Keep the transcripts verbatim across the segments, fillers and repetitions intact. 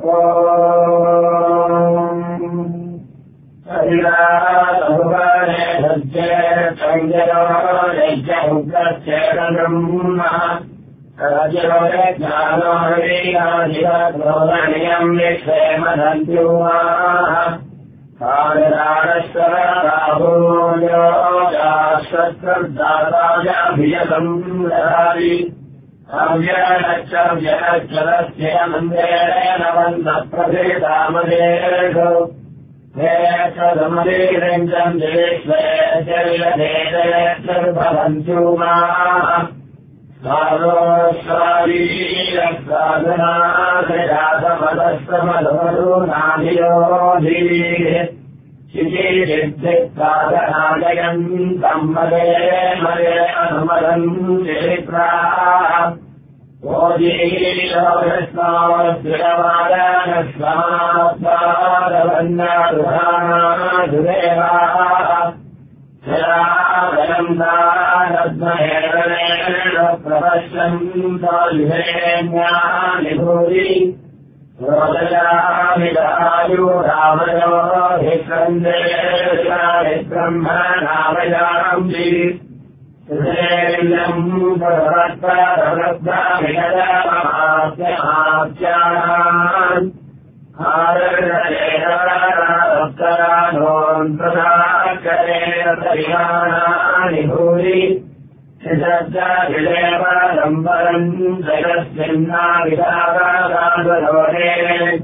ज्ञानोऽयम् विक्षेमधन्त्युवाः कालराणश्वराभूयो दाश्वत्सर्दातायाभियतम् ददाति अव्यनश्चव्यनश्चरस्य मन्देन वन्दप्रभेदामदेषु हेतदमदेरञ्जम् देश्वरभवन्त्युमाः सारोस्वारीरसाधनादयातमदस्तमधोरुनाभियोधीः शिशीरिद्धिक्कादनादयम् तम्मदे मदे अनुमदम् चरित्राः ओजीरवृष्णावृष्णवादनस्वात्मादवन्नादुरानादुरेवाः जलादयम् दानद्महेरणेन प्रपश्यन्तायुधेन्यानिभूरि रोदयामिदायुरामयो भिक्रन्देशानि ब्रह्मणामयाम्बि सुधेन्द्रम् प्रवृत्तरवृद्धमिदमाप्यमाप्यान् आरण्येन भूरि शब्दाभिलेवलम्बरम् जगस्मिन्नाविधागादादरोणे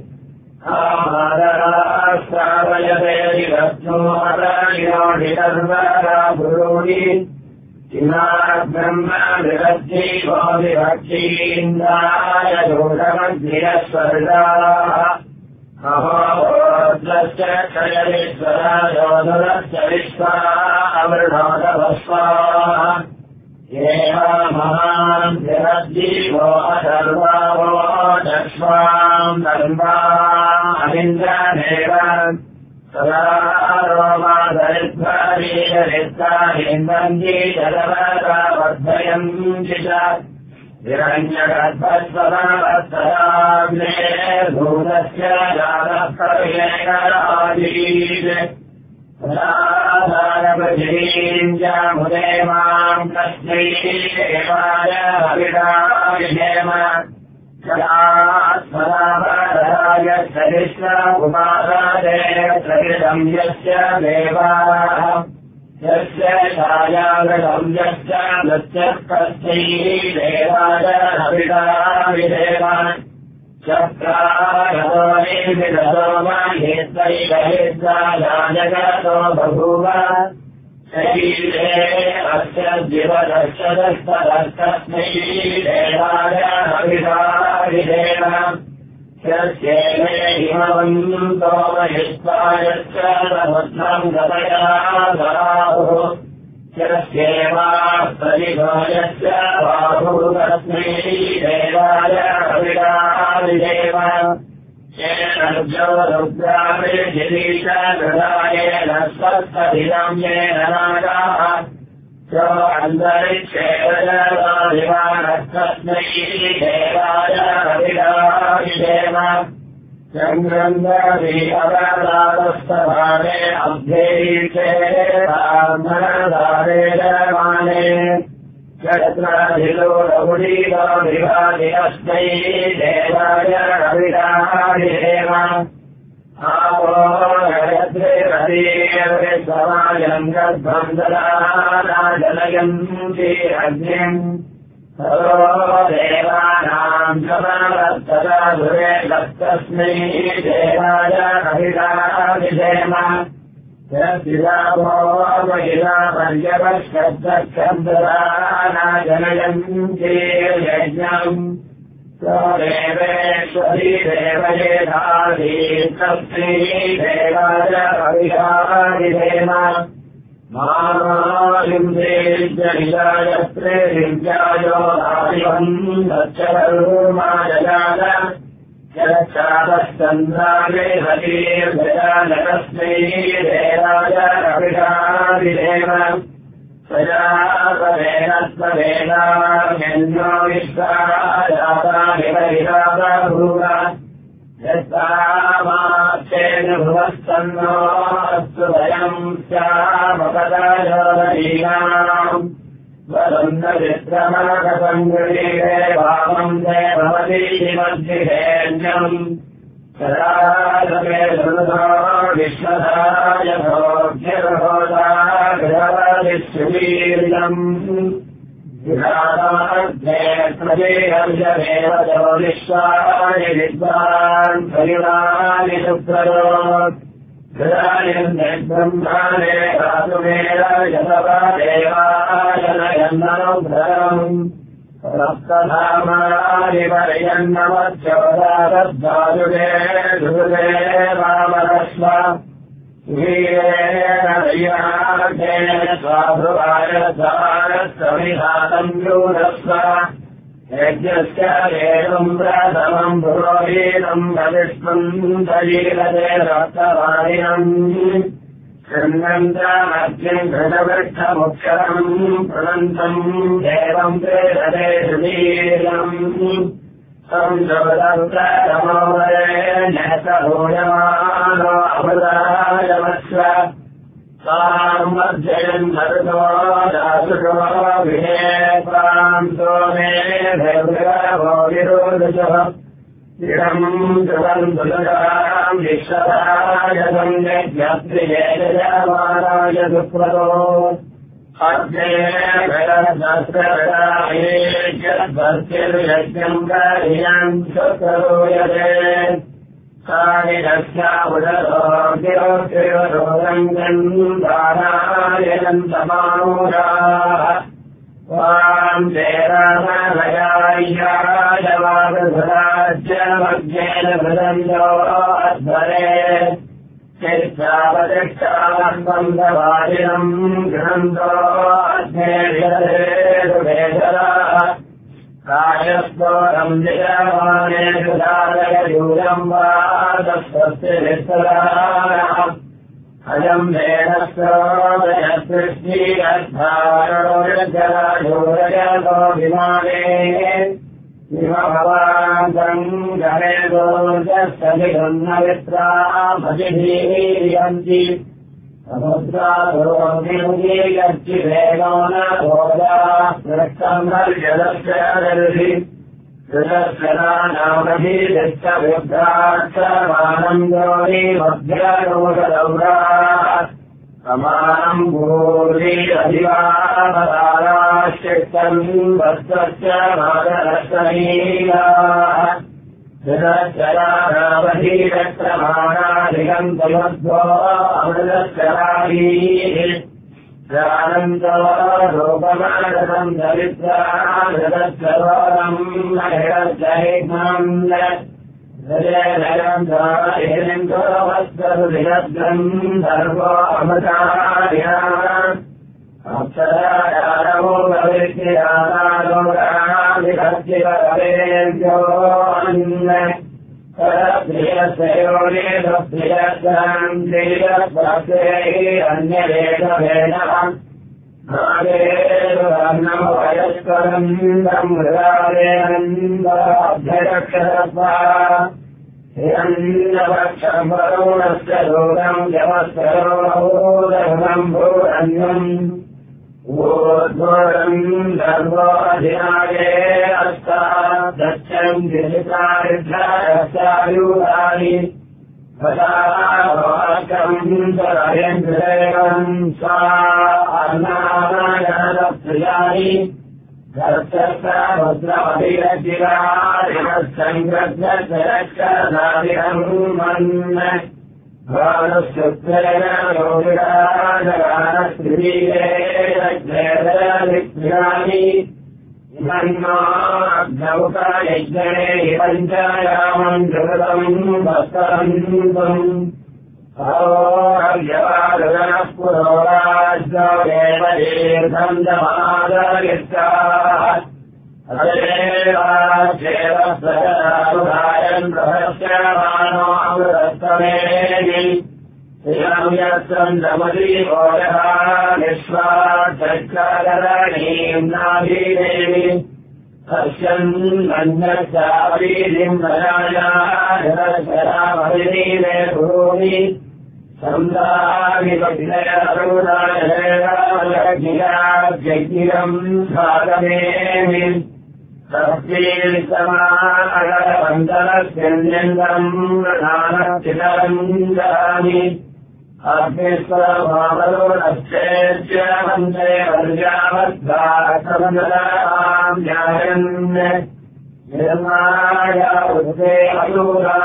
आमादरास्तावयते रत्नोहरणिनोढितर्वरा गुरूणि किमाब्रह्म विरज्जीवो विभक्षीन्द्राय दोषमग्निरस्वर्गाः अहोद्रश्च क्षयविश्वरायोधुरश्च विश्वामृणोदभस्वाः एव महान् विरज्जीवो अथर्वावो दक्ष्वाम् धर्मा अनिन्द्रदेव सदा रोमाधरिद्वारीरित्ताहिन्दन्ति जलवतावर्धयन्ति च हिरण्यगर्भस्वराग्ने भूतस्य जातः प्रवियेकराजीत् सदाधारपृथिवीम् च मुदे माम् तस्मै देवाय हविषाविधेम सदास्मदापराय सरिष्ण कुमारादेव सरिदम् यस्य देवाः यस्य छायागतम् यश्च नृत्यः तस्मै देवाय हविषाविधेम चक्रागतो महेत्वैकहेत्वाजगतो बभूव शरीरे अस्य दिवदर्शदस्तदस्तस्मै देवाय हविषाविधेम यस्येमे हिमवन्तो महित्वायश्च समुद्रम् गतया दराहुः यस्येवास्तरिभो यस्य बाहुः तस्मै देवाय हविषाविधेम येन रुद्राभिर्गिरीश गृहायेन स्वस्तभिदम् येन नागाः च अन्तरिक्षेणस्तस्मै देवाय हविषाविधेम चन्द्रन्दरी अवरातस्तभाने अभ्यैषे ब्राह्मणदारे जयमाने चक्रधिलोरमुडीलो विभाति अस्मै देवाय हविषाविधेम आपो हयद्रिहरीर्विश्वमायम् गर्भम् ददानाजनयन्ति अग्निम् सरो देवानाम् समावर्तता धुरे दत्तस्मै देवाय हविषाविधेम यस्यावो महिला पर्यवश्यब्दशब्ददानाजनयन्ति यज्ञम् देवेश्वरी देवयेधाधीतस्मै देवाय हविषाविधेम मामालिन्द्रेज्यनिजायत्रे दिव्यायो आदिवम् दक्षवर्माजगाद यच्चापश्चन्द्राले हरीर्भयानकस्मै देवाय हविषाविधेम प्रजापदेन स्वदेनान्यो विश्वाजातानिवहिता बभूव यत्तामाक्षेण भुवस्तन्नो अस्तु वयम् स्यामपदायोदीनाम् वरुन्धविक्रमकसङ्गृहे वामम् ते भवतीति मध्येन्यम् सदा समे सुनो विश्वदाय भोग्यर्होदा गृहदिष्वीर्यम् विधानाध्ये प्रजेयर्यमेव च विश्वाय विद्वान् परिणानि शुक्ररोत् गृहायन्ते ब्रह्माणे धातुमेव यतवादेवायनयन्ननुग्रहम् रक्तधामादिपर्यन्नमच्चोदारद्धातुके धुरे वामरस्व वीरेण दय्यार्थे स्वाभुवाय स्वारस्वमिधातम् यूरस्व यज्ञस्य एवम् प्रथमम् पुरोहीनम् प्रविष्णम् दयीलते रक्तवादिनम् शृण्वन्तमर्त्यम् घृतवृक्षमुक्षरम् प्रणन्तम् देवम् प्रेरते सुवीर्यम् संजोदन्तमोदरेण सहूयमानो अमृतायमस्व सामर्जयन् मरुतो दासुषो विहेत्रान्तो मे भैर्भो विरोधशः इदम् ध्रुवम् दुलगाम् विश्वदाय सञ्जज्ञात्रियेजमानाय सुप्रतो अग्ने भरशास्त्रभर्तिर्यज्ञम् कार्यम् सुप्रतोयते सानिरस्याबुधरोग्योग्योरोरङ्गम् दानायनन्तमानूराः वाम् तेरामभयाय्यायवागधराज्यमज्ञेन भृदन्तो अध्वरे चित्तावतिष्ठानन्दवादिनम् गृहन्तो अध्नेर्यते सुभेदराः कायस्तोरम् जयमाने सुधारयूरम् वा तत्स्वस्य विस्तराः अयम् वेदस्रोदयसृष्टिरद्धारोजराजोरजतो विमाने विमभवान्तम् गणेदोजस्तभिगन्नवित्रा भजिभीयन्ति समुद्रादोर्निमुदीयर्चि वेगो न भोजा रक्तम् हर्यदस्य दर्शि सुदर्शनानामधीरिष्टविभ्राक्षमानम् गौरी मध्यरोषदौराः समानम् भूरि अधिवामताराश्चित्तम् वस्त्रस्य मादरस्तनीयाः सुदर्शनानामधीरक्रमाणाधिगन्तमध्वो अमृतश्चरारीः जानन्तो रूपमानसम् दरिद्रामृतस्वरोदम् महिरर्जहिग्मम् जयनयन्तो वस्त्रसुधिरद्रम् धर्मो अमृतार्याः अक्षरायारवो भविष्यानालोकानाधिभक्तिपरेभ्यो अन्य अन्यवेदभेदः नागेर्वर्णम् वयस्करम् मृगादेनन्दभ्यरक्षरत्वा हिरण्यवक्षम् वरुणस्य दूरम् यमस्करोदम् भूरण्यम् ऊर्ध्वरम् धर्मोऽधिनागे अस्तादक्षम् गिरिकारिभ्यायुराणि भजावाकम् तरहेन्द्रेवम् सा अन्नानायनप्रियाणि धर्तस्वभद्रमभिरजिरारिणसङ्गद्रक्षनादिहम् भानुस्तुत्रेण योगिराजगानस्त्रिवीरेण इमन्नाग्नौकायज्ञे पञ्चायामम् जगतम् वस्तरन्तम् अहोर्यवादनः पुरोराज्यमेव दीर्घम् दमादरिष्टाः अदेवाच्येव सजनारुधायन् रहस्यमानो अमृतस्तमेनि इदम् यत्सन्दमदीवोरः विश्वाचक्रकरणीम् नाभिदेवि हर्षन् अन्यश्चावीरिम् नयायाशरामहिनीरे भूमि सन्दाविपतिनयरुणायगिराज्ञगिरम् सागमेमि तस्यैस्तमानगरवन्दनस्यन्यन्दम् नानश्चितरम् ददामि अग्निस्वभावरोणश्चेत्य वन्दे वर्यावद्धासमन्दराम् न्यायन् निर्माया उद्वे अयूरा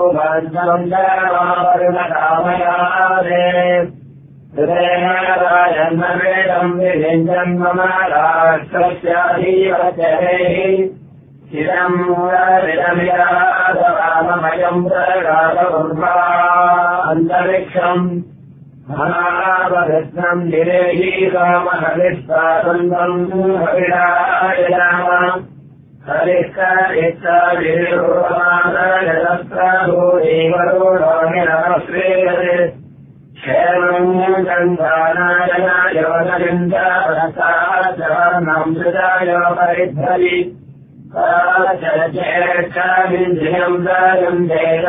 भूमन्दमन्दरामरुणकामयादे हृदयनारायन्नवेदम् विलिञ्जन्मम राष्ट्रस्याधीवचरेः चिरम् मूलमिदमिरादराममयम् प्रगादुर्वा अन्तरिक्षम् महावृत्नम् निरेही रामहरिस्तासन्दम् हरिराय राम हरिष्करिष्करिरुमादयदस्त्रभूदेवरोणमिनमश्रेयते क्षेमम् गन्धानाय वदलिन्द्रवनसाचरणम् मृदाय परिध्वनि चेक्षामिन्द्रियम् दायम्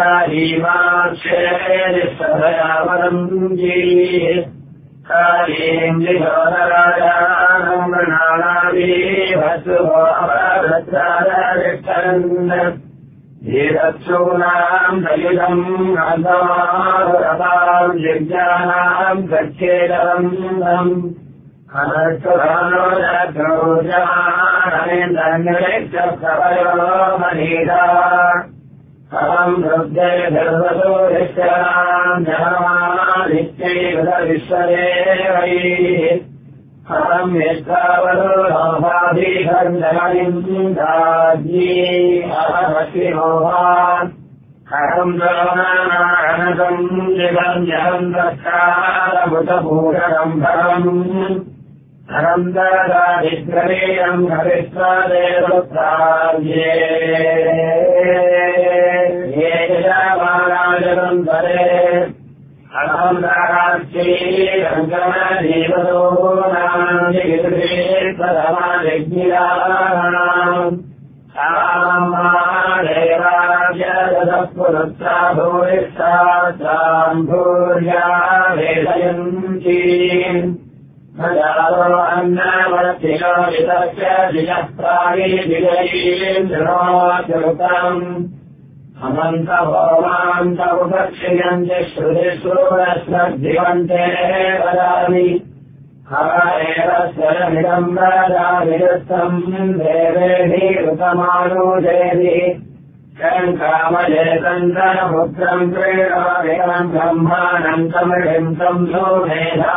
देदाहीमाक्षेरिष्ठभयावरम् जीः कालीम् विभोदराजानम् मृणानावीभसुभो अपरभद्रादरिष्ठन् धीरच्छूनाम् दयुधम् नन्दमाहुरताम् यज्ञानाम् गच्छेदवन्दम् अनर्थभानो जग्रोजमानमेन्द्रन्यक्षस्तवयो मनीता अहम् हृद्ये धर्मसोरिष्याम् जनमादित्यैर्विश्वदेवैः अहम् यस्तावरोभाभिधर्मनिम् राज्ञी अहमशिमोहान् अहम् द्रोणानारणकम् निगम्यहम् दत्तारमुतभूषणम् भरम् हरम् ददादिग्रवीरम् हरिस्वादेवत्राज्ये ये जमानाजलम् धरे अहम् राष्ट्रीरङ्गमजीवतो नाम् देवाजदपुरुत्रा भूरिष्ठाम् भूर्या वेदयन्तीम् भजारो अन्नवर्तिनो वितस्य दियः प्राणीविजयीन्द्रोऽच्युतम् अमन्तभोमान्तमुपक्षियन्ति श्रुतिसूरस्मद्दिवन्ते वदामि हर एव स्वरमिदम् वदामिरुत्तम् देवेभिरुतमानुजेति शङ्कामजेतन्तरपुत्रम् क्रीडाभिरम् ब्रह्माणम् तमिழிम् तम् सोमेधा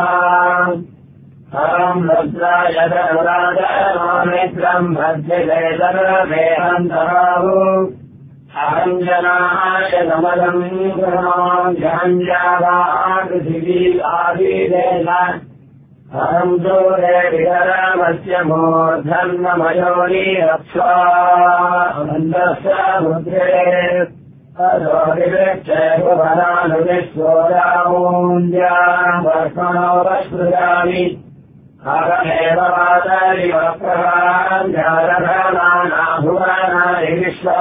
परम् रुद्राय दरुराजमामित्रम् भद्यजयतरमेहन्तराहु अहम् जनाय समदम् गुणाम् जहञ्जावापृथिवी आदिदेश अहम् दूरे विहरामस्य मूर्धन्ममयोनि रक्ष्वा मन्दस्य रुद्रे अदोरिवृक्षेभुवनानुविश्वोदामून्द्याम् वर्ष्मणोपस्पृजामि अहमेव वातरिवप्रभाम् जालभ्रमाणाभुवनानि विश्वा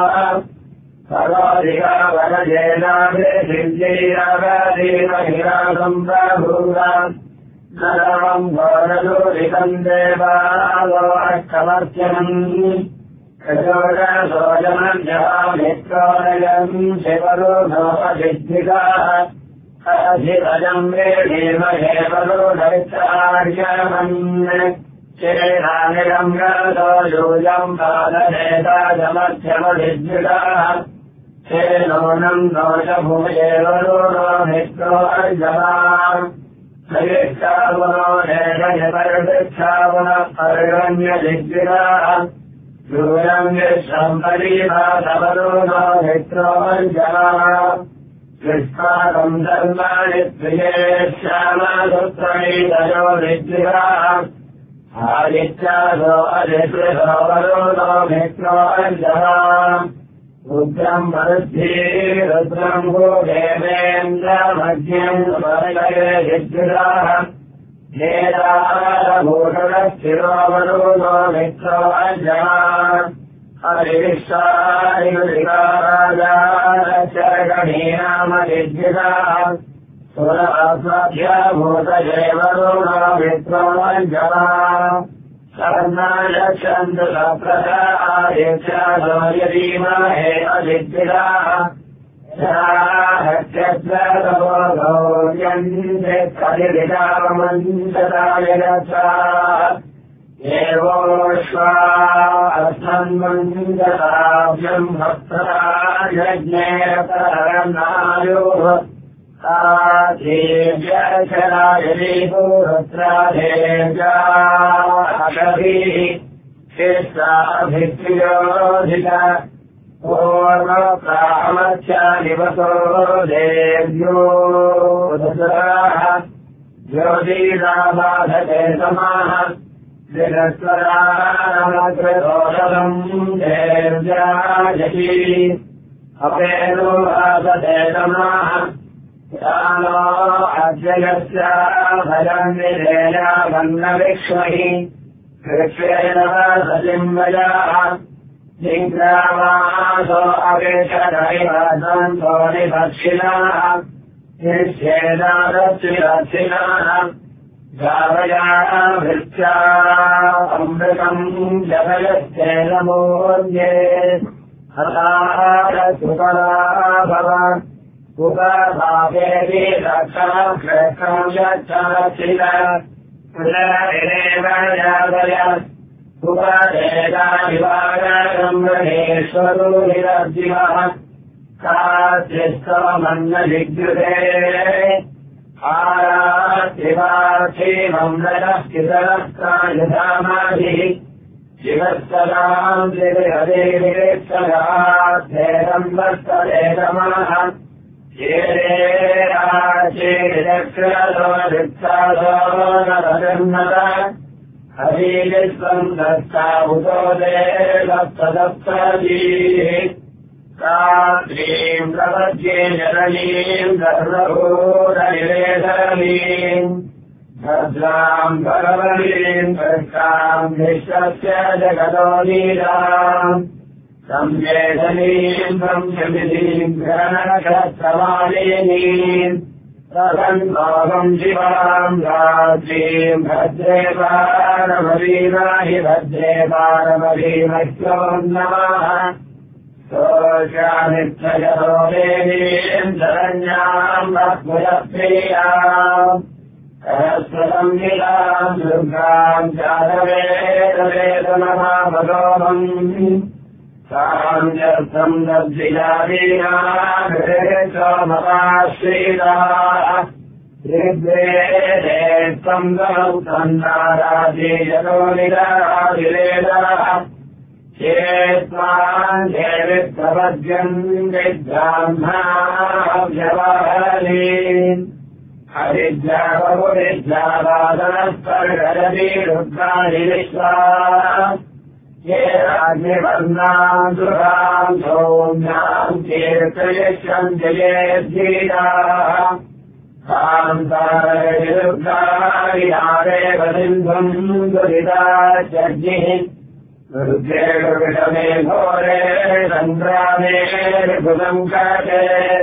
सर्वधिकावरजेनाभिर्जिञ्जैरवदेवहिरासम् प्रभूराम् नरमम् घोरदूरितम् देवालो अष्टमर्त्यनम् कजोरसोजमञ्जहामित्रोनयम् शिवरोधोपसिद्धिकाः अधिरजम् वेणीमहेवरोधैत्रार्यमन् चेनानिरम् गतो यूयम् पादनेताजमध्यमसिद्धिकाः चेनोनम् दोषभूयेवरो नो मित्रो अर्जमाम् हरिष्ठावनो नेषयपरिवृक्षावनः पर्वण्यदिग्विराः यूयम् यशम्परीभासवरो नो मित्रो अर्जमाः कृष्णाकम् धर्माणि प्रिये श्यामसुत्रैतयो दिग्विराः आदित्यासो अधिकृतवरो नो मित्रो अर्जमाः रुद्रम् वरुद्धि रुद्रम् भो देवेन्द्रमध्यम् वर्गये दिग्विराः नेदारभूषणस्थिरोमनो मित्रो अञ्जनान् हरिविश्वायुरिकाराजारचरणीनामनिद्धितान् सुरास्मभ्यभूतजैवरुणो मित्रो अञ्जनान् सर्णायच्छन्तु सप्रदायच्छादो यदीमहे अदिद्धिताः हत्यद्वगौर्यन्ते कलिविदामन्तताय गच्छा एवोष्वा अस्मन्मन्तताभ्यम् भक्तराजज्ञे परनायोः आधेव्यक्षरायदीपुरुत्राधेव्याभिः शिष्टाभित्रियोधिता पूर्वप्रामस्यादिवसो देव्यो दशराः ज्योतिराबाधते समाः दिनस्वरामकृतोषधम् देव्यायती अपेनो वासते समाः यानो अद्ययस्या भयम् विधेया वन्नविक्ष्महि कृष्येन सचिम्बयाः जिङ्ग्रामासो अपेक्षदैवसन्तो निपक्षिणाः निश्चेदादक्षिदक्षिणाः गावयाभृत्या अमृतम् जपयश्चेन मूर्ये हतारसुकरा भव उपभावेति रक्षणक्षेत्रम् यच्छचिद पुनरेव यादय उपदेशादिवागम् महेश्वरो निरब्धिवः काचित्तमन्नजिग्युते आरात्रिवार्थीमम् नरस्थितरस्कायधामाभिः शिवस्तदाम् दिविहदेविरेत्सगार्थेरम् वस्तदेतमः येरे राचेरिदक्षिणो वृत्सादो नरजन्मत हरिविश्वम् दत्ता उतो देवस्तदप्तजीः कात्रीम् प्रपद्ये जननीम् सर्वभूतनिवेदनीम् भद्राम् भगवतीम् कृष्णाम् विश्वस्य जगतो नीलाम् संवेदनीम् ब्रह्मविधीम् ग्रहणक्षत्रमालिनीम् तदन्मोहम् शिवाम् रात्रीम् भद्रे पारमवीनाहि भद्रे पारमवीमह्यो नमः सोऽशामिच्छयतो देवीम् शरण्याम् भक्तप्रियाम् सहस्रसंहिताम् दुर्गाम् चादवेदवेदनमामगोमम् साञ्जर्थम् दद्धिलादीनाश्रीताः ऋग्वेदे त्वम् गौतन्नाराजीयतो निरादिवेदाः चेत्त्वाम् देविप्रपद्यम् विद्ब्राह्मणाभ्यवहरीम् हरिद्याबहुरिद्यावादनस्पर्गरति रुद्राणि विश्वा ये राज्ञवर्णाम् दुराम् सौम्याम् कीर्तयिष्यम् जयेद्गीताः कान्तारविरुद्धारिणादेव सिन्धुम् दुरिताचर्जिः रुद्रेषुविषमे घोरे सङ्ग्रामे ऋभुतम् कटे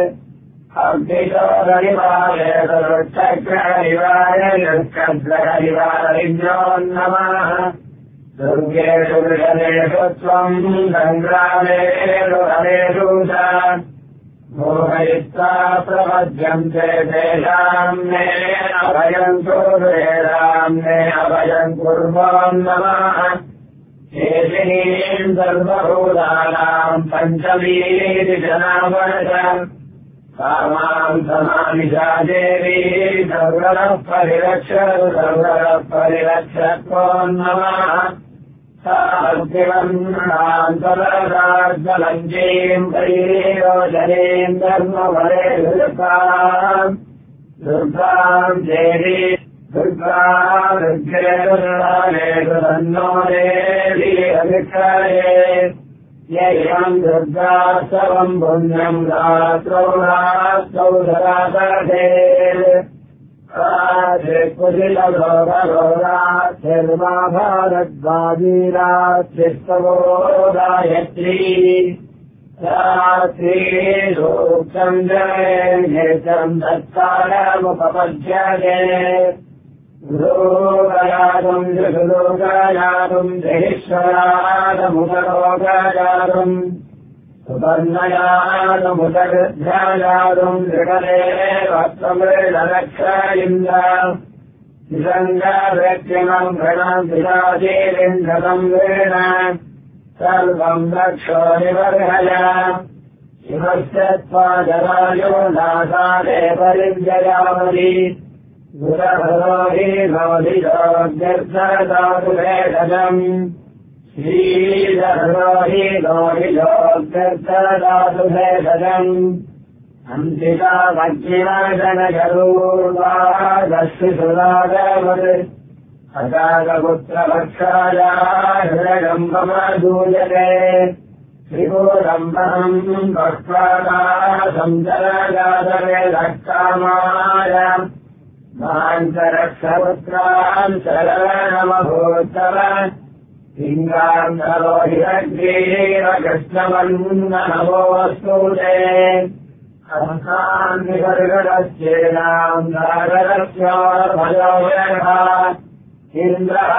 अग्निशोदरिवाय सरुक्षक्रहरिवाय युष्कद्रहरिवारिभ्यो नमः दुर्गेषु वृषलेषु त्वम् सङ्ग्रामेषु हरेषु च मोहयित्वा प्रपद्यन्ते तेषाम् मे अभयम् कुर्वेदाम् मे अभयम् कुर्वो नमः केशिनीम् सर्वभूतानाम् पञ्चमीति जनावर्ष कामाम् समानिषा देवी सर्वतः परिरक्षतु सर्वतः परिरक्षत्वो नमः सार्थिवन्नान्तरराज्यलञ्जीम् परियोजनीम् धर्मवरे दुर्गाम् दुर्गाम् देवी दुर्गा दुर्गेषु तन्नो देवी अभिक्षये यैवम् दुर्गास्तवम् पुण्यम् रात्रौ रात्रौ सदासरथे कुशिलघोरघोराक्षर्मा भारद्वाजीराक्षिस्तवो गायत्री रात्री सूक्तम् जयम् दत्तारमुपपद्यते गुरोगयातुम् जगलोकयातुम् जहीश्वरादमुदरोगयातुम् सुपर्णयातमुदगृध्यायातुम् दृढले वक्त्रमृडलक्ष इन्द्र विसङ्गव्यक्तिमम् गृणम् विराजीरिन्द्रतम् वीण सर्वम् रक्षो निवर्हय शिवस्य त्वाजरायो नासादे परिव्ययामि गुरभरो हि लोहिलोऽभ्यर्थदातुभेदम् श्रीधरो हि लोहिलोऽभ्यर्थदातुभेदम् अन्तिका वज्रिनाशनजरूर्वादस्ति सुरागवत् अजागपुत्रभक्षाया हृदयम्बमदूयते त्रिपुरम्बहम् भक्त्वादा सञ्चरजातवे धक्कामाय मान्तरक्षपुत्रान् शरणमभूत्तव लिङ्गान्तरोहिरग्रीरकृष्णवन्नमोऽस्तु ते हंसान् विवर्गडश्चेनाम् नागरस्योर्भयोयः इन्द्रः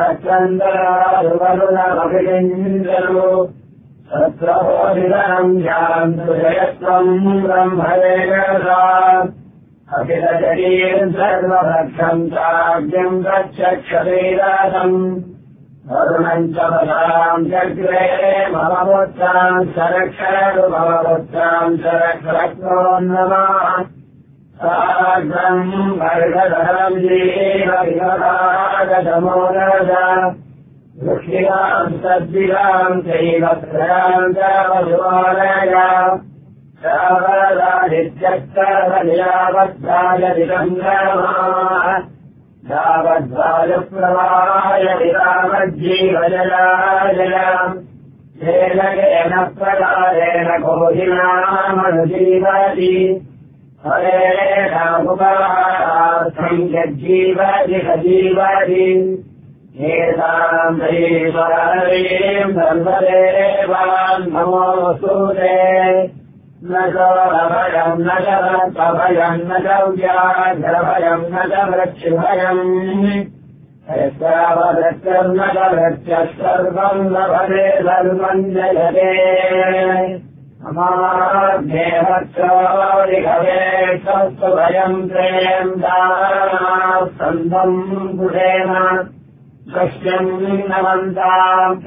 चन्द्रारुवरुणमभिलिन्द्रु सत्रहोरिदनम् ध्यान्तु जयत्वम् ब्रह्मवेगसा अखिलशरीरम् सर्वभक्षम् चाज्ञम् गच्छक्षरीरासम् वरुणम् च पदाम् चक्रे मम पुत्रान् सरक्षरु मम पुत्रान् सरक्षरत्नोन्नमः साग्रम् वर्गधरम् जीवविवरागतमोदज वृक्षिणाम् सद्विराम् चैव त्रयाम् च वसुवानय सावदादित्यक्तवलियावद्धायदिगङ्गमाः यावद्वायुप्रवायदिरामज्जीवजलाजलाम् येन येन प्रकारेण कोहिनामनुजीवति हरेणामुपहारार्थम् यज्जीवति सजीवति एताम् श्रीश्वरीम् सर्वदेवान् नमोऽस्तु ते न चोरभयम् न च रक्तभयम् न च व्याघ्रभयम् न च वृक्षभयम् यस्यावदत्यम् न च वृक्षः सर्वम् लभते सर्वम् जयते अमाध्येहक्षोरिघवे स्वस्तु भयम् प्रेम् दानाः सन्धम् पुषेम कश्यम् नमन्ताम्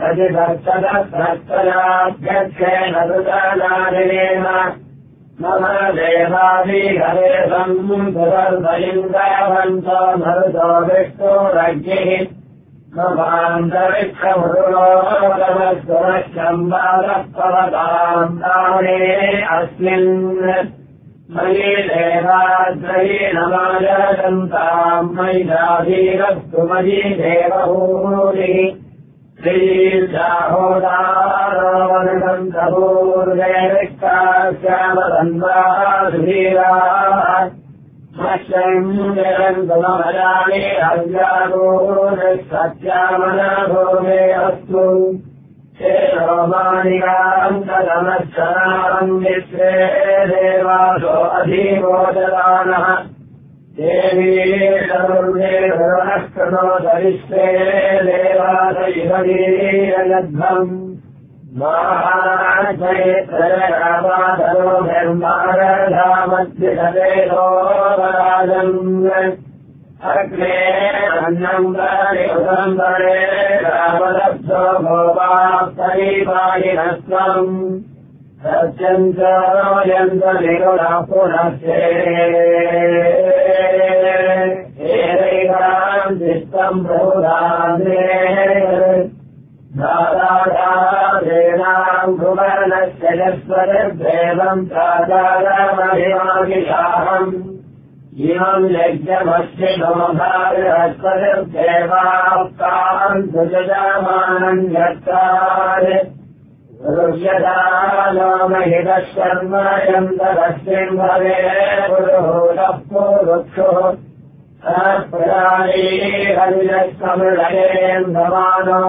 प्रतिभक्तदभक्तयाभ्यक्षेण ऋतनादिनेन मम देवादिघरे सम्भुवर्धयिन्द्रवन्तो मरुतो विष्णुरज्ञिः ममान्तरिक्षमुरुलोकमस्वरशम्बालः पवताम् दाने अस्मिन् मयि देवाद्रयि नमाजरन्ताम् मयिदाधीरस्तु मयि देवभूरिः श्रीजाहोदारोवनन्तपूर्वेरिक्ताश्यामधन्वाधीराः मह्यम् निरन्तमजानि अव्यागोरिः सत्यामनाभूमे अस्तु शेषोमानिकाम् तदमक्षराम् विश्वे देवासो अधीवोदरानः देवी सर्वे भुवनः धरिष्टे देवासयुगीरयध्वम् महाचैत्रयरामाधरो धर्मारधामध्यदेशोपराजम् अग्ने अन्नम् परिउदम्बरे रामलब्धो भोपास्तरीपायिनस्त्वम् सत्यम् च यन्तनिरुणः पुनस्ते एकैकाम् चित्तम् बहुधान्ते दादाधादेनाम् भुवनस्य यस्वरद्देवम् प्राचारमभिमागिषाहम् इमम् यज्ञमस्य नोभारस्वरद्देवाप्ताम् सुजजामानम् यत्तारे ऋष्यदानोमहितः शर्म यन्तरस्मिन् भवे पुरुहूतः पूरुक्षुः प्रयाणी हरिजस्तमृळयेन्द्रमानो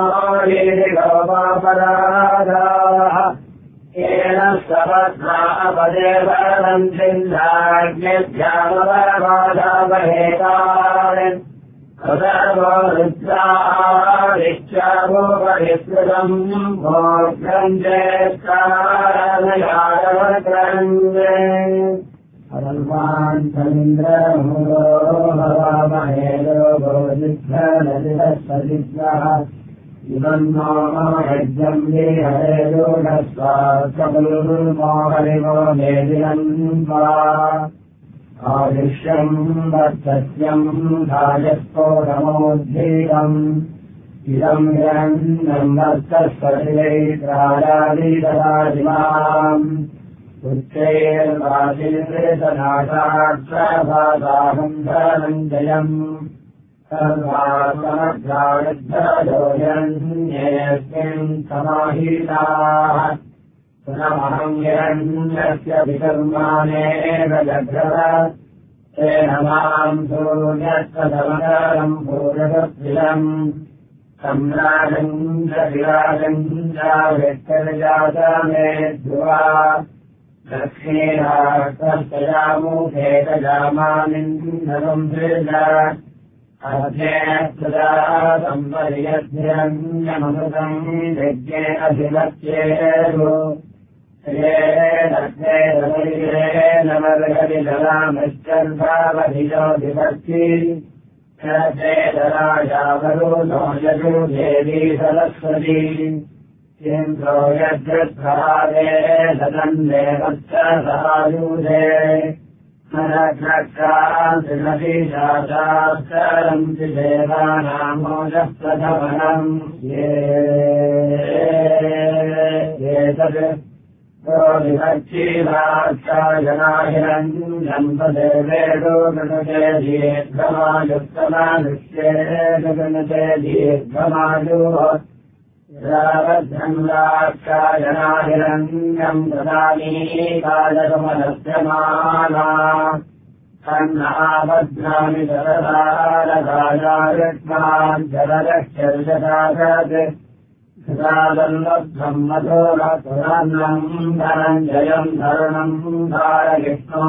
लीलिगोपापराधाः येन सपत्नापदे वरन्तिन्दाज्ञभ्यामवरमाधावहेतान् कदर्वो रुद्रादिश्चाभूपरिस्कृतम् भोग्रम् चेत्कारणयारवक्रन्ये हरन्वान्तमिन्द्रमूलो हवामहेलो भोजिघ्नदिवः इदम् नो यज्ञम् ये हरेयोगस्वात्मो हरिवो मेदिनम् वा आदिश्यम् वर्तस्यम् धायस्फोटमोद्धीतम् इदम् यन्नम् वर्तस्वरिवैत्रायादिदरादिमाम् उच्चैर्वासिन्द्रेतनाशाक्षभासाहम् धनञ्जयम् सर्वासमग्राविद्धयोजन्येऽस्मिन् समाहीताः पुनमहम् हिरण्यस्य विकर्माणेन जग्रव तेन माम् सूर्यस्तमकरम् पूरसत्रिलम् सम्राजम् च विराजम् च व्यक्तजातमे ध्रुवा दक्षिणास्तयामुखेतजामानिन्दम् सृज अध्येस्तदा सम्पर्यध्यरण्यमृतम् यज्ञे अधिवत्येषु येन नमर्गलिदलामश्चर्भावधिजोऽधिपत्ति चेदराजावरो नो यजो देवी सरस्वती इन्द्रो यज्ञप्रहारे ददन्देवश्च सहायूधे नरक्षान्तिनदीशास्त्रम् देवानामोजः प्रथमनम् ये तत् विभक्तिभाक्षाजनाहिरञ्जम् पदेवेदो गणते दीर्घमायुक्तमानुष्ये गणते दीर्घमायुः रावद्धङ्गाक्षाजनाहिरञ्जम् ददामी कालकमनस्यमाना तन्नाबध्नामि सरदारकाजारत्नान् जलदश्चर्यकाशत् सदादल्लब्धम् मधुरपुरान्नम् धनञ्जयम् धरुणम् धारविष्णो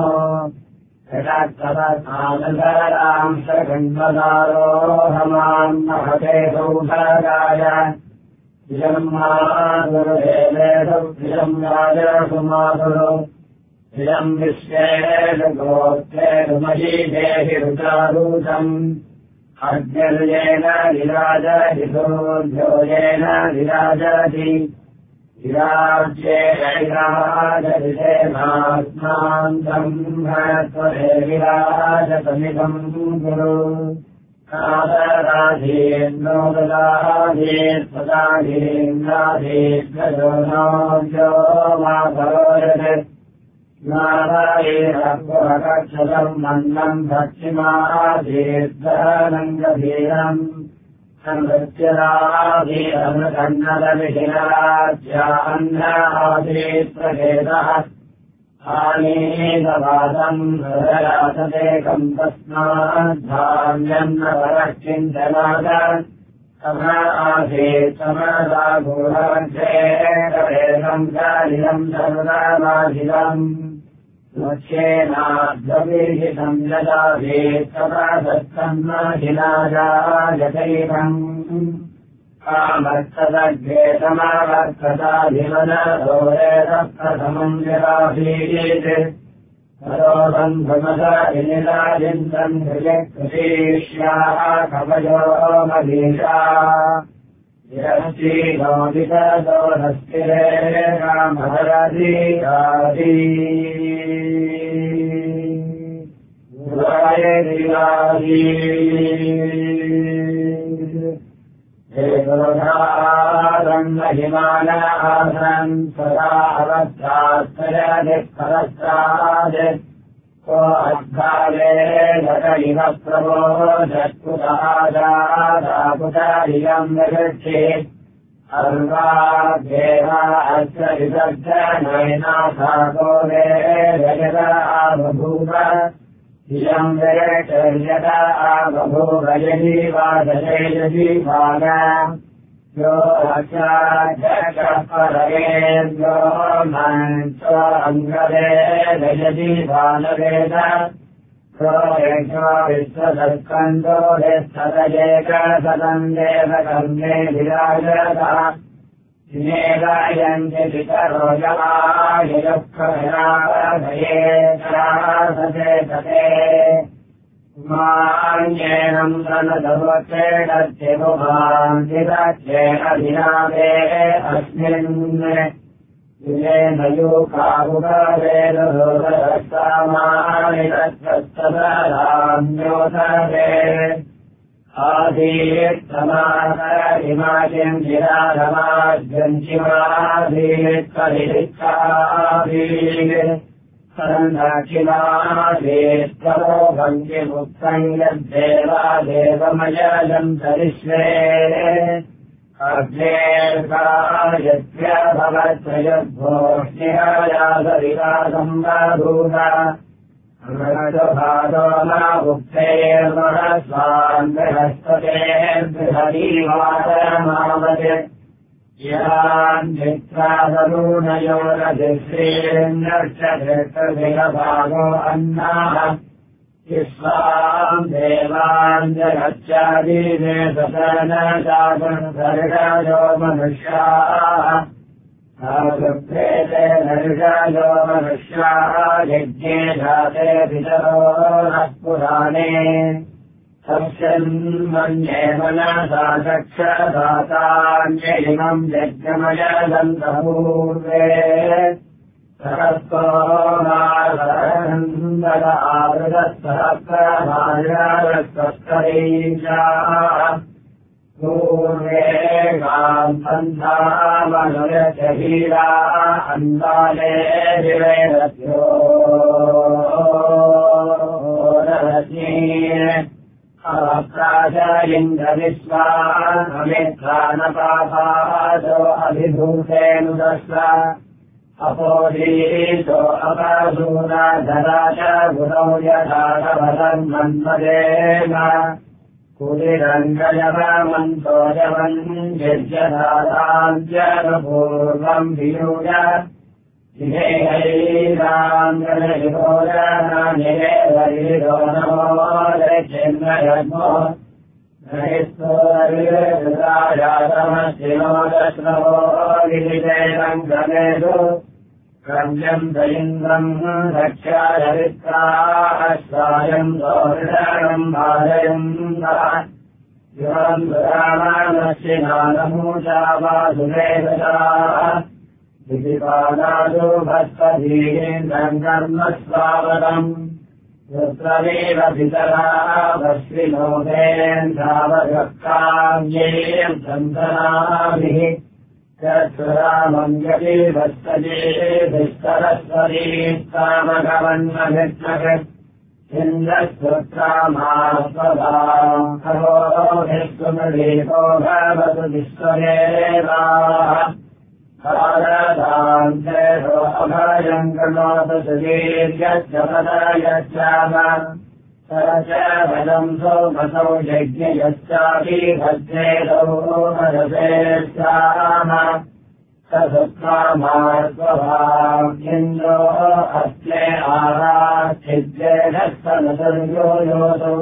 षट्सहस्राम् सकण्डदारोहमान् महते सौभागाय इदम् मातुरुदेवेषु इदम् राजकुमातुरु इदम् विश्वेषु गोत्रेषु महीदेहि ऋचारूतम् अग्निर्येण विराजति सूर्योजेन विराजति विराज्येन विराजति सेनात्मान्तम् भणत्वरे विराजतमिदम् कुरु कादराधीर्नो ददाधीर्पदाधीर्नाधीर्गजो नो मा करोयते नारायणपुरकक्षलम् मन्दम् भक्षिमाधीर्दनङ्गधीरम् संवृत्यराधीरमृतन्नरविहिराज्यान्नाधीप्रभेदः आनीतवादम् हृदयासदेकम् तस्माद्धान्यम् न परः चिन्तनाद समाधीत् समदाघोरक्षेकवेदम् कालिदम् सर्वदामाधिलम् मुख्येनाद्वविहितम् यदाधीत् समाधत्तन्नाधिनाजायतैकम् कामर्तदग्रे समावर्तताधिवनरोरेतः प्रथमम् यदाधीत् तरोबन्धुमदादिनिराजिन्दम् हृजकृतीष्याः कवयो मदीषा विरश्चीनो विततो हस्तिरे कामहरधीरादी गुरायदिरादी देवोधारम् महिमानासन् सदा अवस्त्रात्तयदिः परस्तादित् को अद्भावे घट इव प्रबोधत्कुतः जाताकुतरियम् विगच्छेत् अर्वाद्देवा अस्य विदग्धनयनाथाको वे जगदा बभूव इयम् वेतर्यता बभूवयजीवादशेयजीवान यो अचार्यकपरयेन्द्रो मन्त्रो अङ्गदे दशजीवानवेद प्रोयेषो विश्वसत्कन्दो यस्तदयेकसदम् देवकर्मे विराजतः निमेदायन्ति पितरो यमाययुक्तविराधये तते मान्येनम् तनदवतेडत्यमुभान्तिरत्येन विरामे अस्मिन् विलेन यूकाहुवेदोदरस्तामानि तत्तस्तदाम्योतरे आधीत्तमाकरिमाचिम् चिराधमाद्यञ्चिमाधीत्तरिक्ताधीत् सन्दाक्षिमाधीत्तमो भङ्गिमुक्तम् यद्देवा देवमयजम् तरिष्वे अग्नेर्कायत्र्यभवत्रयद्भोष्णिहायासविरासम् बाधूता भादो न उक्तेर्मणस्वान् बृहस्पतेर्बृहदीवातमावत् यान्नित्रादरूणयोरधिश्रीर्नक्षभिर्भागो अन्नाः विश्वाम् देवान् जगच्चादीने सतनशासनसर्गायो मनुष्याः आसुप्रेते नर्गायो मनुष्याः यज्ञे जाते पितरो नः पुराणे तस्यन्मन्ये मनसा चक्षदातान्य इमम् यज्ञमयदन्तपूर्वे सहस्रो मासहन्दल आवृतसहस्रभार्यारस्तरीशाः पूर्वे कान्तन्धामनुयशहीरा अन्दाले विवेदस्यो अप्राचारिन्द्रविश्वामित्रानपापादो अभिभूतेऽनुदस्व अपोधीतो अपासूना धराच गुरौ यथाकभदन्मन्मदेन कुलिरङ्गयवमन्तो जवन् यज्ञधाताञ्जनपूर्वम् वियूय निरेहैराङ्गनयोजननिरेवरिरो नमो रचिन्नयन्मो नहिस्तोरिरायातमस्तिनोदश्रवो विलितेरङ्गमेषु क्रम्यम् दयिन्द्रम् रक्षायवित्राः स्वायम् दोहृदयम् भाजयम् युवम् दुरामानश्चिनानमूषा वासुदेवशाः विधिपादासु भस्पधीन्द्रम् कर्म स्वागतम् रुद्रमेव पितरा भस्विनोदेन्द्रावगक्काम्येम् सन्तनाभिः तत्सुरामङ्गली भस्तजेभिस्तरस्वरीस्तामगमन्मभिर्नगत् इन्द्रस्तोत्रामास्वदाम् हरोभिस्वमलीको भवतु विश्वदेवाः भारतान्तेषु अभयम् कृणोतु सुदीर्घश्च पदयश्चाम सरच भजम् सोमसौ यज्ञयश्चापि भद्रेदौ मनसेश्चाम स सुत्वामास्वभाम् इन्द्रो अस्मे आराच्छिद्येषस्तनसर्यो योतु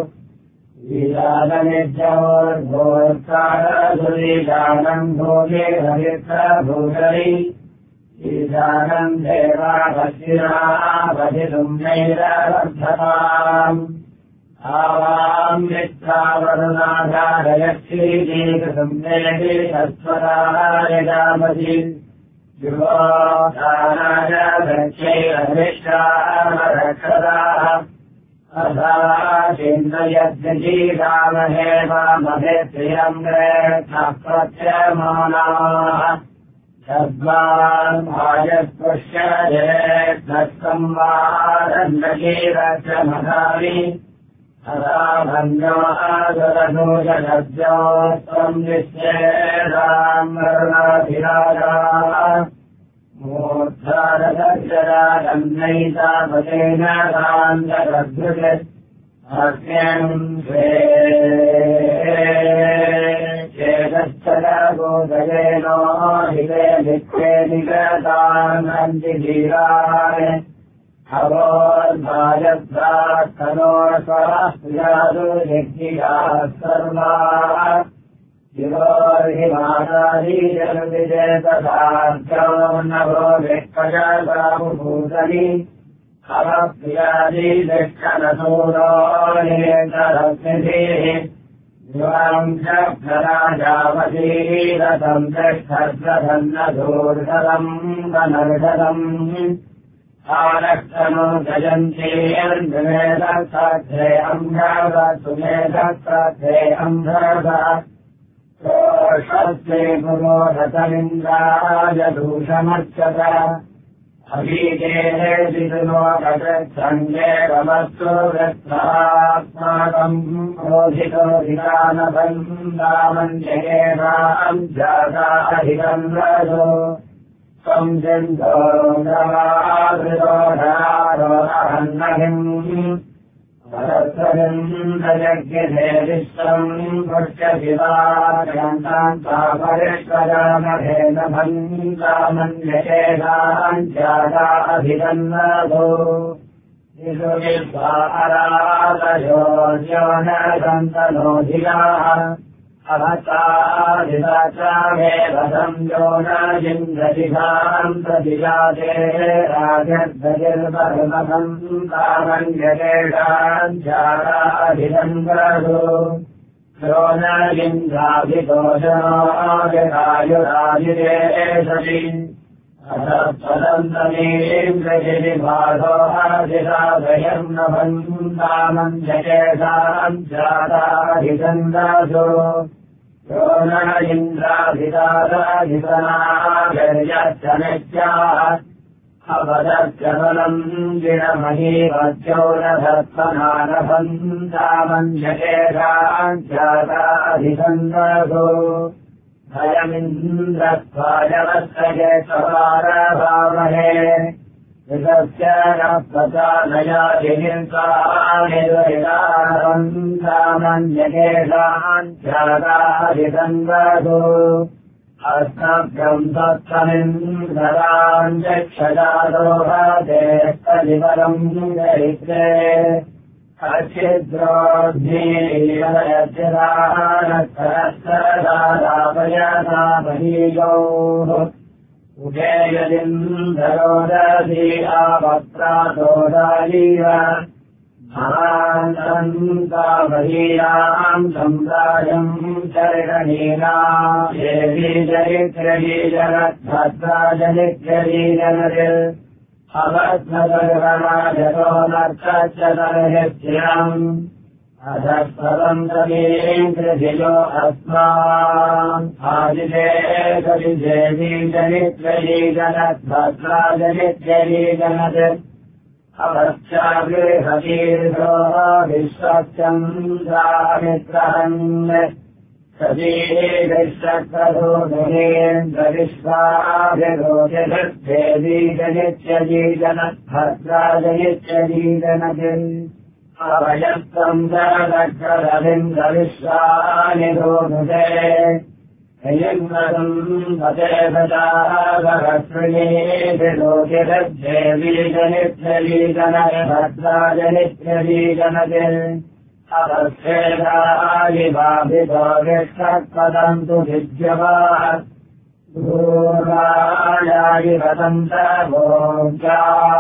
ईशाननिजोर्भोत्कारसुरीशानम् भूमे हरित्रभूषरि ईशानम् देवाभस्तिनाभजितुम् नैरवर्धताम् आवाम् मित्रावरुणाधारयक्षीजीकृतम् देवी तत्त्वदायजामसि युवोत्थानाय दक्षैरभिष्टामरक्षदाः अथाचिन्तयद्विजीरामहे वामभिप्रियम् रेक्षः प्रत्यमानाः तद्वान् भाजत्पुष्यजेत्नस्संवादन्नजीरक्षमधारि तथा भङ्गमादरनूजनद्योत्तम् निश्चेदाम् वरुणाभिराजाः मूर्धारसज्जराजन्नैतापतेन कान्तरद्भुज अस्मिन् स्वे चेतश्चलगोदयेनो हिते नित्ये निगतानन्ति धीराय अवोर्भाजद्धास्तनो स्वस्यादु यज्ञिकाः सर्वाः शिवोर्हिमानादीजन्विजेतसार्जो नभो विक्कजातामुभूतनि अवप्रियादीदक्षणसूरो नेतरस्निधिः युवाम् शब्दराजावतीरथम् दक्षद्रधन्नधूर्धरम् वनर्धरम् आरक्षणो गजन्ते अन्धमेधे अम्भ्रावतुमेधे अम्भ्राव स्वस्ते पुरोधतमिन्द्राजदूषमर्चत अभीकेः दिनो गजच्छन्दे रमस्तु वृत्तात्माकम् रोधितो धिकानबन्दामन्येनाम् जाताधिकन्द्रजो संजन्तो नवादृतोधारोहन्नहिम् वरत्रविन्दयज्ञे विश्वम् पुष्यशिवाकान्तापरिष्वजामहेन भन्तामन्यकेनाम् जाताधिकन्द्रजो विश्वारादयो न सन्तनोधियाः अवतादिवाचामेव संयो न जिन्द्रदिशाम् प्रतिजाते राजद्वजिर्वर्मकम् तामन्यकेषाम् जाताधिकन्द्रजो यो न जिन्द्राभितोषणायुराजिरे सति अतत्पदन्तमेन्द्रजिरिभासोऽधिसाधयर्नभन्तामन्यकेषाम् जाताधिकन्द्रजो यो न इन्द्राभिदादाधिसनाभिर्यच्छनित्याः अपदत्यफलम् दिनमहीवत्यो न धत्मनानभन्तामन्यकेषाम् जाताधिकन्द्रजो भयमिन्द्रत्वाजवस्तये सवारभामहे विदस्य न पचानयादिनिर्तानिर्विदारन्तामन्यकेषाम् जाताधिकन्द्रजो अस्मभ्यम् तत्समिन्द्रान् चक्षजादोहते तदिवरम् दरिद्रे अच्छिद्रोऽध्येयदानकरस्तदापयतापहीयोः उभेयदिन्दरोदधी आपत्रातोदालीव महान्तन्तापहीयाम् सम्राजम् चरणीनाम् देवी जनित्यजीजगद्भद्राजनित्यजीजनतिर् अवत्मसर्वराजतो नर्तच्चतर्हित्यम् अधःपदम् तमेन्द्रधियो अस्मान् आदिते कविदेवीजनित्यजीजनद्भद्राजनित्यजीजनत् अवश्चागृहतीर्धो विश्वचन्द्रामित्रहन् सजीविश्वक्रधो मुनीन्द्रविश्वाभिरोचयद्देवीजनित्यजीजनद्भद्राजनित्यजीजनत् अभयत्वम् जगदग्ररविन्द्रविश्वानि दोनुते ययन्नदम् भतेभजागस्त्रिणीभिलोकितद्देवीजनित्यजीजनद्भद्राजनित्यजीजनत् अवस्थेदायिभाभितो विष्टपदम् तु विद्यवाः दूरायायिवदन्तभोजा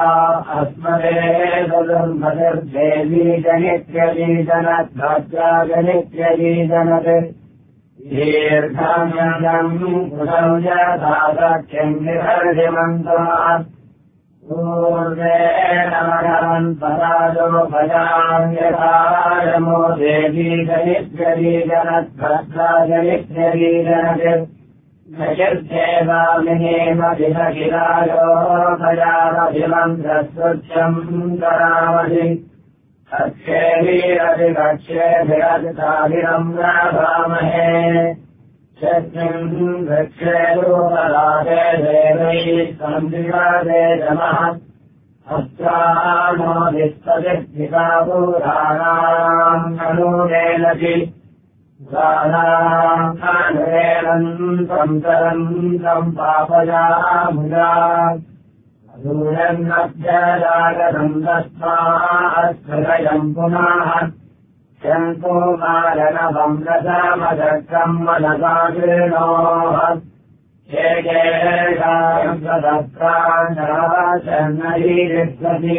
अस्मदेवदुर्मतिर्देवीजनित्यजीजनद्भद्राजनित्यजीजनत् दीर्घम्यम् कुशम् यथासख्यम् विहर्षिमन्तमात् पूर्वेण मघवन् पराजोपजाम् यथायमो देवीजनित्यजीजनद्भद्राजनित्यजीजनत् नचिर्देवामिनेमधिषकिरायोपजामभिमन्त्रस्तुत्यम् करामधि अक्षेभिरधिकक्षेभिरधिकाभिरम् राभामहे शक्तिम् वृक्षेरूपलाभे देवैः सन्दिवादे नमः अस्त्राणोदिस्तदिष्टिकापुराणाम् अनुरेलति गानाम् तरन्तम् पापयामुदा दूरन्नभ्यजागतम् तस्मा अस्मृतयम् पुनः शङ्कुमारणवम् रसमदक्रम् मनसाकृणोः येकेषाम् सदत्राणि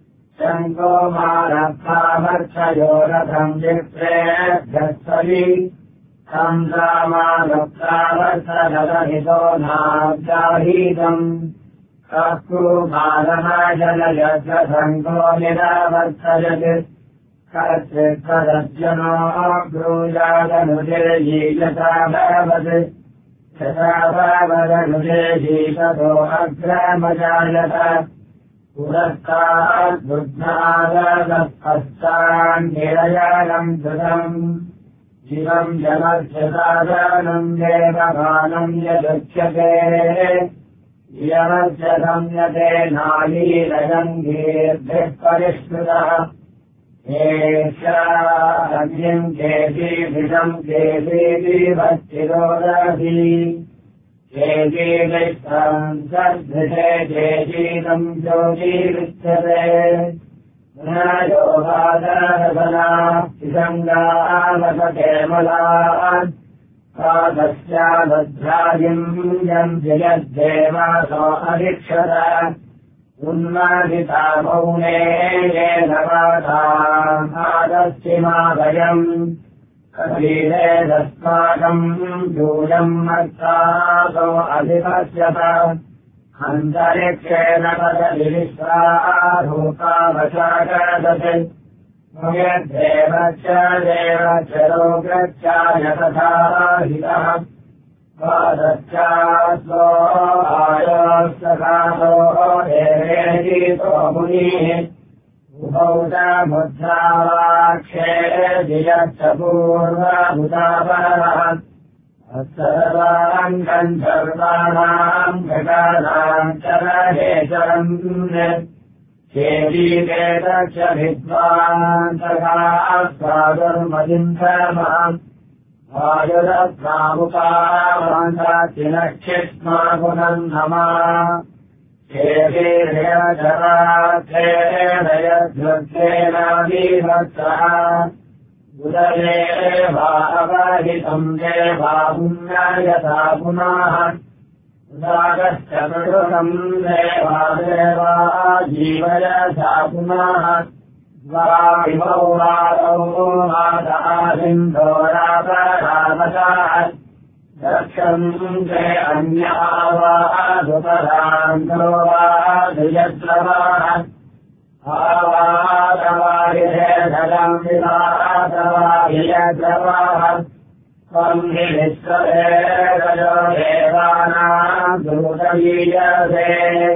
शङ्कुमारसामर्थयो रथम् चित्रेभ्यस्वति तम् रामानुप्रावर्तनरहितो नाब्जाहीतम् कस्कुमारनाजलयज्ञसङ्को निरावर्तयत् कश्चित्तदर्जनो ब्रूजादनुजेयीयता भवत् यथा भवदनुजेयीततो अग्रमजायत पुरस्ताद्बुद्धादपश्चान् निरयानम् धृतम् जीवम् जनस्य साधनम् देवमानम् यदुच्यते यमस्य संयते नालीरजङ्गीर्भिः परिष्कृतः एषाम् केशीभिषम् केशीभक्तिरोदधी केशीभिष्टम् सद्भिषे केशीतम् ज्योतिरुच्यते योगादरसनाः विसङ्गावसकेमलान् पादस्याभद्राजिम् यम् जयद्देवासो अधीक्षत उन्मादिता मौने येन वादाम् आदस्तिमाभयम् कपीलेदस्माकम् यूयम् मत्तासो अधिपश्यत अन्तरिक्षेण पदविश्वारूपावशाकदते यद्देवश्च देवचरो गच्छाय तथा हितः पादश्चास्वो आयोस्तकासो देवेजीतो मुनिः उभौ च मुद्रावाक्षे जियच्च पूर्वभूतापरः सर्वान् गन्धर्वाणाम् घटानाम् चरहेचरम् केलीवेदक्ष विद्वान् तथा स्वादुर्मदिन्धर्माम् वायुरत्नामुपामान्दाचिनक्षिस्मा पुनम् नमा केलीर्यजराधेनयध्वत्तेनादीभत्सः उदरे भावहितम् देवा पुण्यायता पुनः उदागश्च मृगम् देवा देवा जीवयथा पुनः द्वाविमौ वादौ मादासिन्धोरापरामताः दक्षम् ते अन्यावादुपरान्तो वादयद्रवाः आवादवारिधेधलम् विवादवारियद्रवाः त्वम् हि विश्वदेवयो देवानाम् दूतवीयसे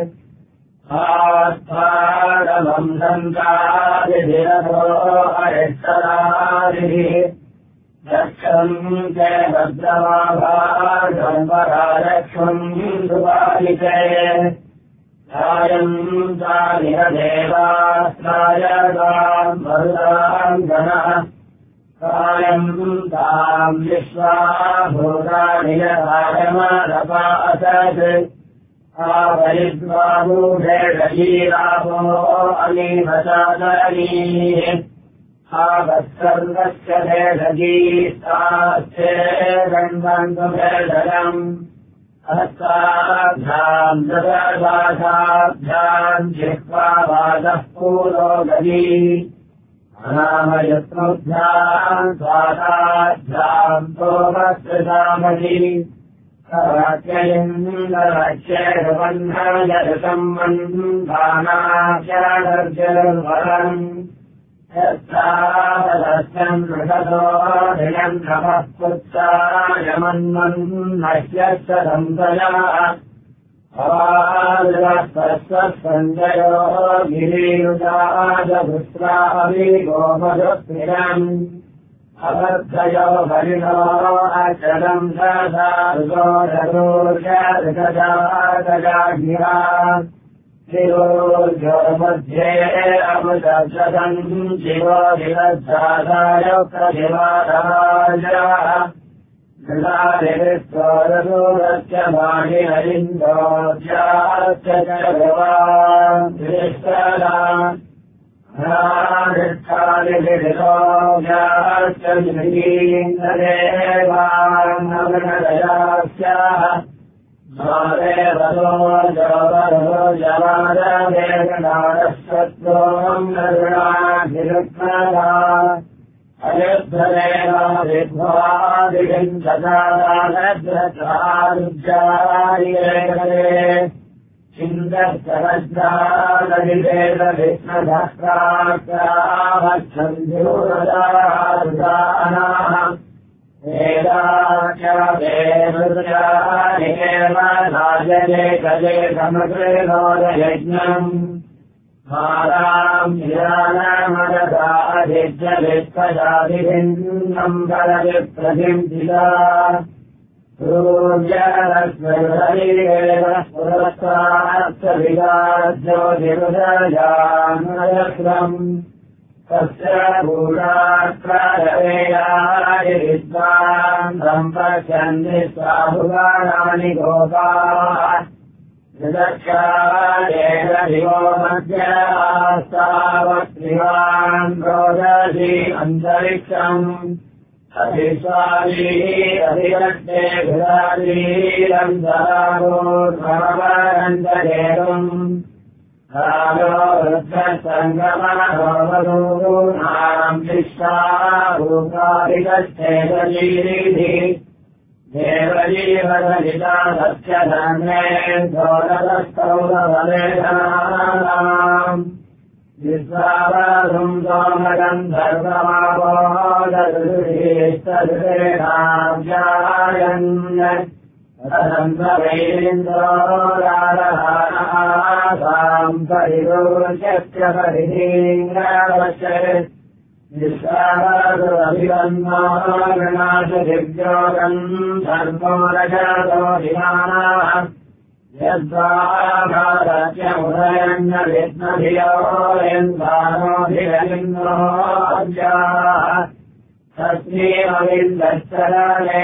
आस्थानमम् सन्तादिभिरतो अरिष्टरादिभिः दक्षम् च भद्रमाभागम्बरालक्ष्मम् दुपालिते सायम् तानिरदेवास्त्रायताम् मरुताम् गणः सायम् ताम् विश्वाभूतानि यथायमदपासत् आवलिद्वाभूषेषीरापो अमीवचादनीः आवत्सर्वस्य भेषजीस्तास्ते गन्धन्तुभेषजम् हस्ताभ्याम् दशभाषाभ्याम् जिह्वावादः पूरो गदी अनामयत्नुभ्याम् स्वादाभ्याम् तोमस्कृतामहि सम्बन्धानाचरणम् यत्रादस्यम् मृगतो धियम् नमः पुत्रायमन्मन्नह्यश्च सन्तयः अवादस्वसञ्जयो गिरीयुजाजभुस्राभिगोमधुप्रियम् अबद्धयो हरिणो अचलम् सदा ऋगोरगोर्गर्गजागजागिरा मध्ये अमृतशतम् शिवो विरद्धादायोक्तशिवाराजाः गृहादिविस्तोरसूरस्य माणिहरिन्दोऽध्याश्च भगवान् विष्टरा ृष्टादिभिरोग्याश्च श्रीन्द्रदेवान्नमृगदयास्याः मादेवतो जवरो जवादवेगणारस्वत्वम् नरुणाभिरुक्मदा अयुद्धदेव विध्वादिगञ्जदानद्रचारुज्जारिरे चिन्दस्तरद्रादविभेदविष्णधक्राक्रावच्छन्धूरदारुदानाः वेदाख्यवेदुर्यानिकेव राजले कले समकृतोदयज्ञम् माताम् हिरानमददाधिज्यवित्तजादिभिन्नम् परविप्रतिम्बिदा सूर्यरश्मिर्हरिरेव पुरस्तात्सविदाज्योतिरुदयान्नयक्रम् तस्य भूषात्रायवेयादिविद्वान् सम्पश्यन्ति स्वाभुगानानि गोपाः विदक्षायेन दिवो मध्यस्तावत्रिवान् रोदसी अन्तरिक्षम् अभिस्वामीः अभिरक्ते भिराजीरम् सदागोर्भवरन्तरेतुम् कालो वृद्धसङ्गमनोमधूनाम् विश्वाभूताभिगच्छेदजीरिधि देवजीवनजिता सत्यधन्ये धोरतस्तौरवलेधनानाम् विश्वावधुम् सोमगन्धर्वमाबोधृष्टधृतेनाव्यायन् रसन्तवैरिन्द्रो रारहानासाम् परिरोचस्य परिधीङ्गावश्य विश्वावधुरभिवन्नागणाशदिव्योगम् धर्मो रजतो धियानाः यद्वाभारत्यमुदयन्न विद्मधियो यन्दानोऽभिरलिङ्गोऽद्याः तस्मीमविन्दश्चरणे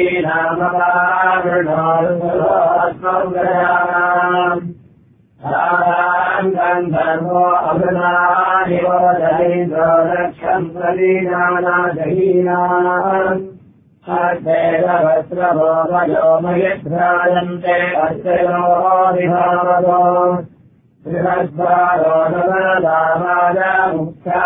नदीनामपावृणोर्गजानाम् साराम् गन्धर्वो अमृतानिवोदयिन्द्रो रक्षम् प्रदीनानादहीनाम् अर्धेदवस्त्रभोगयोमयिभ्राजन्ते अर्चयो विभावतो बृहद्वारोदवदावाजमुख्या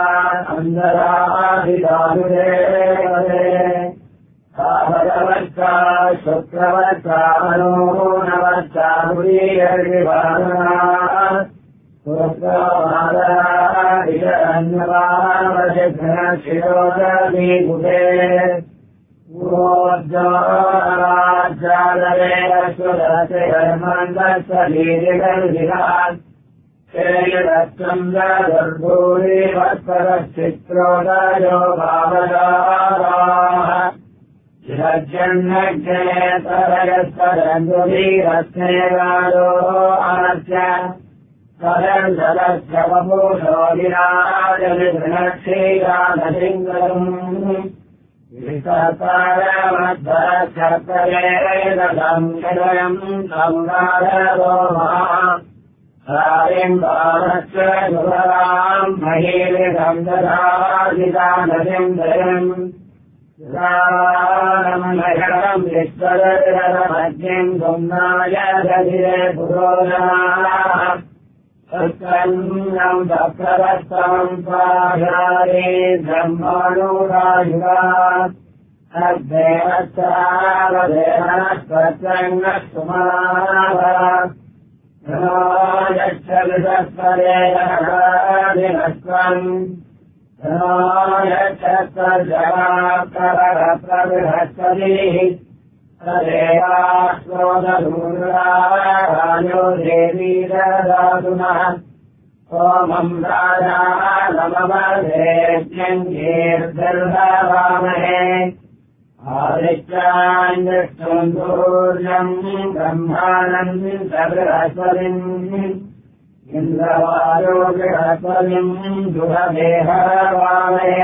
अन्दराधिदानुदेवते भगवत्ता शुक्रवत्ता मनोनवत्ता मुरीयर्विभावना पुरस्तादादिरन्नवावशिघ्नशिरोदीगुहे पूर्वोज्जोराज्यादवेरस्वदते धर्मन्दस्वलीरिगर्भिरात् श्रेयदत्सन्दर्भूरि वत्परश्चित्रोदयो भावदाराः विरज्यन्नज्ञे तरयस्तरञ्जुभिरस्नेगादो अनस्य तदर्शदस्य वपुषो विराजविघ्नक्षीरानसिङ्गम् विसतारमद्धरक्षर्तरेदम् हृदयम् संगाररोमः हरिम् बालस्य सुभराम् महीलिदम् दधादितानसिम् दयम् रामनगरम् विश्वदरमज्ञम् गुम्नाय दधिरे पुरोजनाः सत्कन्नम् दप्रदस्तमम् स्वाहारे ब्रह्माणुरायुगा अद्देवस्तावदेवनस्वत्रङ्गः सुमानः धनायच्छविदस्वरेणस्वम् धनायच्छत्वजवाकरप्रबृहस्पतिः तदेवास्मोदधूरायो देवी ददातुनः सोमम् राजा नमवधेत्यङ्गीर्दर्भामहे आदित्याञ्जष्टुम् दूर्यम् ब्रह्माणम् सबृहस्पतिम् इन्द्रवायो बृहस्पतिम् दुरदेहवामे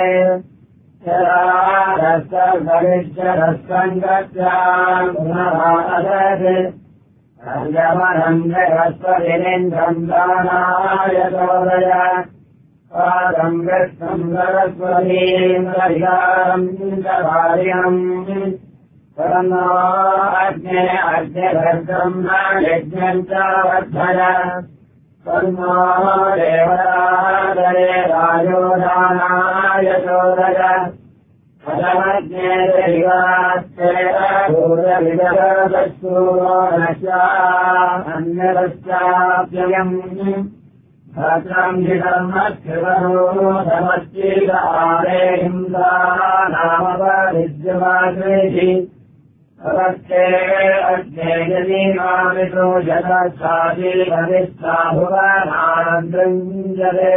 चरारस्तगरिष्ठरस्तङ्गत्याम् पुनरादत् अर्यमनम् बृहस्पतिरिन्द्रम् दानाय चोदय पादम् कृष्णम् सरस्वतीम् हरियारम् चकार्यम् परमो अग्ने अग्निभर्गम् न यज्ञम् च वर्धय परमो देवतादये राजोदानाय चोदय फलमग्ने दैवात्तेरभूतविदरदस्सूरो नश्या अन्यदश्चाप्ययम् भद्रम् हितमत्कृतमोधमच्चीदारे हिंसानामपरिद्यमाग्रेहि अवस्ते अग्ने यदीनामितो जगत्सादीभविस्ता भुवनानन्द्रञ्जले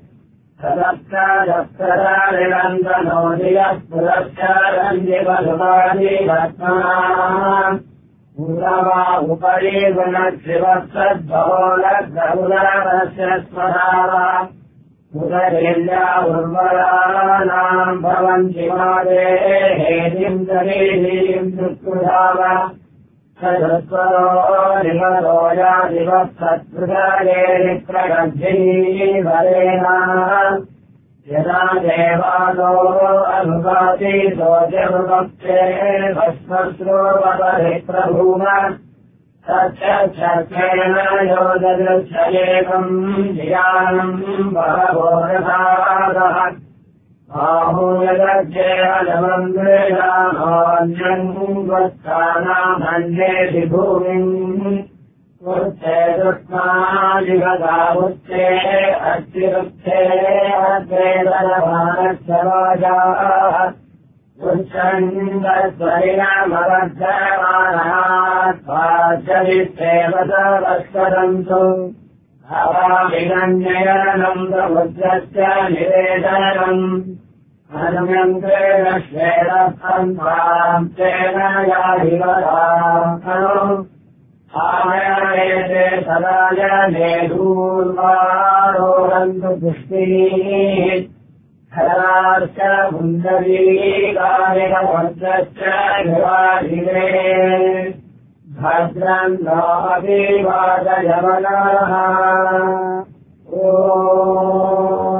तदप्तादप्तरारिरन्दनो धियः पुरश्चारञ्जिवधुवादिभत्मना उदवा उपरि गुणशिवत्सद्भवोलग्रहुदारस्य स्वधावा उदरेल्या उर्वराणाम् भवन्ति मादे हेदिम् दरीहीम् दुःखुधाव सदस्वरो निवरो यादिवत्सत्पृथगे निप्रगद्भिः वरेणा यदा देवालो अनुगाति सोऽजमुपक्षे भस्मश्रोपरि प्रभूम तच्चक्षेण योजदृच्छयेकम् धियानम् बहवोरसादः आहूयदज्जेहलमन्द्रेणान्यम् वत्सानामन्येषि भूमिम् उच्चे दुष्मादिगदावुच्चे अच्चिरुच्चे अद्वैतलभानस्य राजाः उच्छन्दस्वरिणमवर्धमानात् पाचरित्रेव तवत्सरन्तु अवामिनन्ययनम् प्रमुद्रस्य निवेदनम् अनुमन्त्रेण श्वेतपन्थाम् तेन याधिवराम् आमयनेते सदा जने दूर्वारोहन्तु पुष्टिः हराश्च पुण्डरीकानिकवर्गश्च गिवाधिरे भद्रम् नो अभिवादयमनः ओ